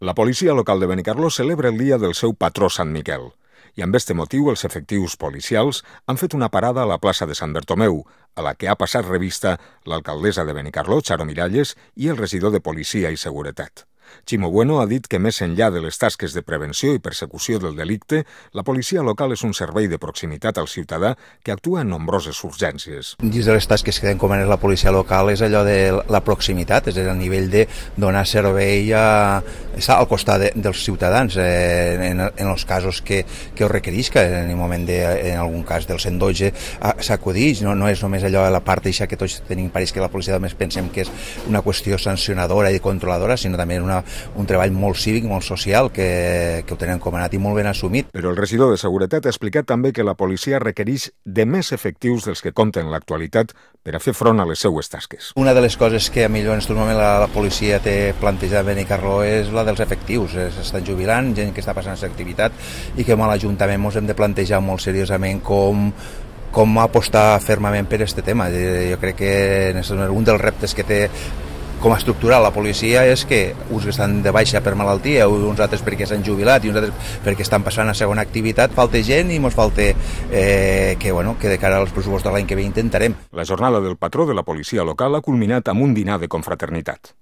La policia local de Benicarló celebra el dia del seu patró Sant Miquel i amb este motiu els efectius policials han fet una parada a la plaça de Sant Bertomeu, a la que ha passat revista l'alcaldessa de Benicarló, Charo Miralles, i el regidor de Policia i Seguretat. Ximo Bueno ha dit que més enllà de les tasques de prevenció i persecució del delicte, la policia local és un servei de proximitat al ciutadà que actua en nombroses urgències. Dins de les tasques que encomana la policia local és allò de la proximitat, és a dir, a nivell de donar servei estar al costat dels ciutadans en els casos que ho requerisca, en el moment en algun cas del 112 s'acudix, no és només allò de la part d'això que tots tenim pareix que la policia només pensem que és una qüestió sancionadora i controladora, sinó també un treball molt cívic, molt social, que ho tenen encomanat i molt ben assumit. Però el regidor de Seguretat ha explicat també que la policia requereix de més efectius dels que compta en l'actualitat per a fer front a les seues tasques. Una de les coses que a millor en aquest moment la policia té plantejada a Benicarló és la dels efectius. S'estan jubilant, gent que està passant aquesta activitat i que amb l'Ajuntament ens hem de plantejar molt seriosament com apostar fermament per aquest tema. Jo crec que un dels reptes que té com a estructural la policia és que uns estan de baixa per malaltia, uns altres perquè s'han jubilat i uns altres perquè estan passant a segona activitat. Falta gent i ens falta que de cara als pressupostos de l'any que ve intentarem. La jornada del patró de la policia local ha culminat amb un dinar de confraternitat.